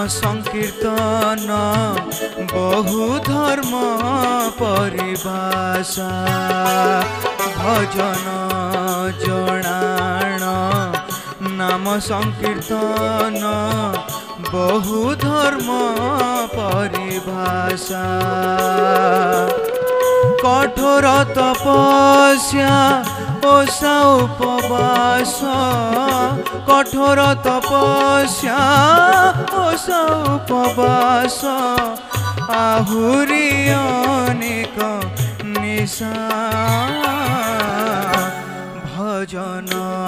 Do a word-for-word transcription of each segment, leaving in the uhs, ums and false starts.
संकीर्तन बहु धर्म परिभाषा भजन जणाण नाम संकीर्तन बहु धर्म परिभाषा कठोर तपस्या ओषा उपवास कठोर तपस्या ओषा उपवास आहुरी अनेक निशा भजन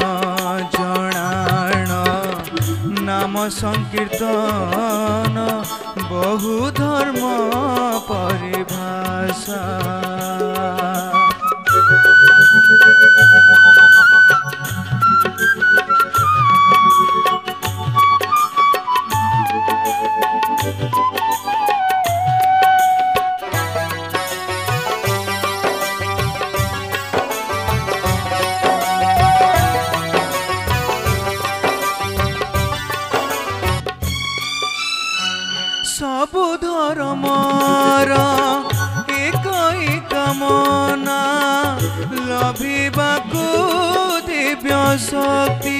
जणाण नाम संकीर्तन बहु धर्म परिभाषा सबु धर्मर एक एक मना लभिबाकु दिव्य शक्ति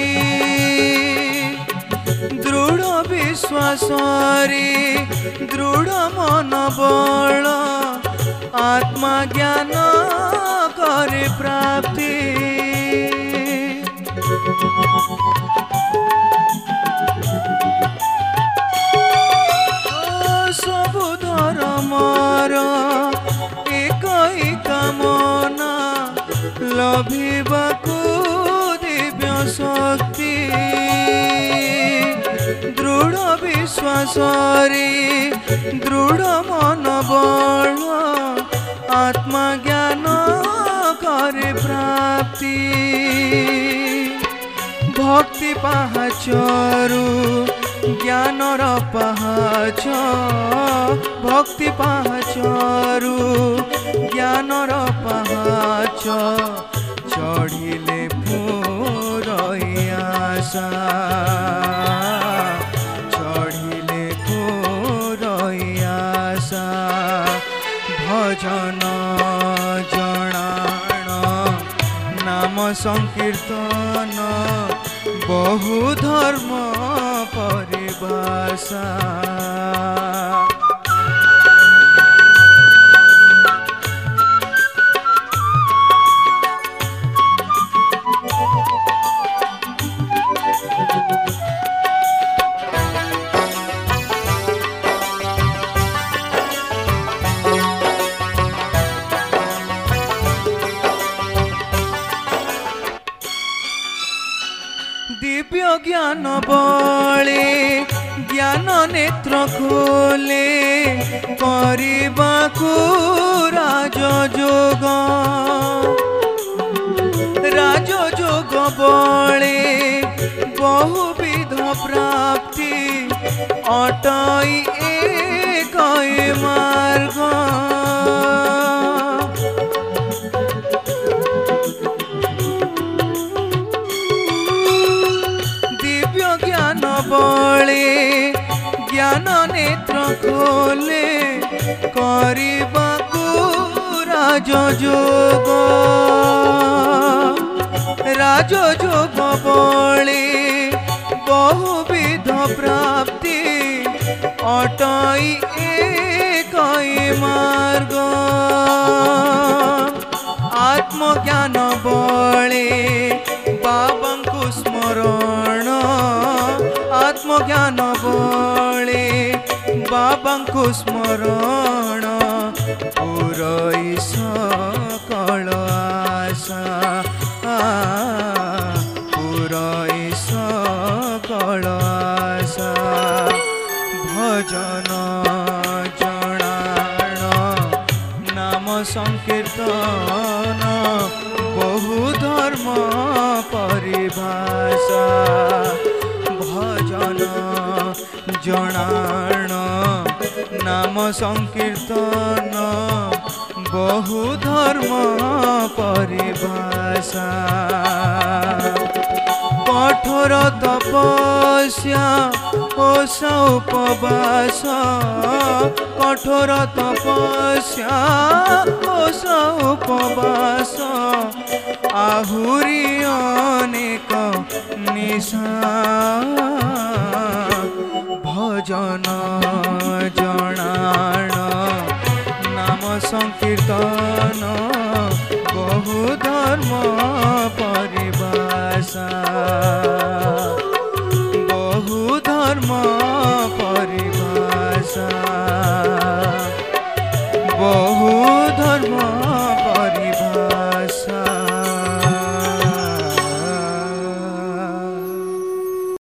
दृढ़ विश्वास दृढ़ मन बल आत्मा ज्ञान करे प्राप्ति सबु धर्मर एक एक मना लभिबाकु दिव्य शक्ति दृढ़ विश्वास दृढ़ मन बल आत्मा ज्ञान करे प्राप्ति भक्ति पाहाचरू ज्ञानर पाहाच भक्ति पाहाचरू ज्ञानर पाहाच चढ़िले पूरई आशा चढ़िले पूरई आशा भजन जणाण नाम संकीर्तन बहु धर्म परिभाषा दिव्य ज्ञान बले ज्ञान नेत्र खोले करबाकु राजयोग राजयोग बले बहुविध प्राप्ति अटई एक मार्ग बले ज्ञान नेत्र खोले करबाकु राजयोग राजयोग बले बहुविध प्राप्ति अटई एक मार्ग आत्मज्ञान बले बाबांकु स्मरण आत्मज्ञान बले बाबांकु स्मरण पूरई सकल आशा पूरई सकल आशा भजन जणाण नाम संकीर्तन बहु धर्म परिभाषा भजन जणाण नाम संकीर्तन बहु धर्म परिभाषा कठोर तपस्या ओष उपवास कठोर तपस्या ओष उपवास आहुरी अनेक निशा भजन जनाण नाम संकीर्तन बहु धर्म परिभाषा।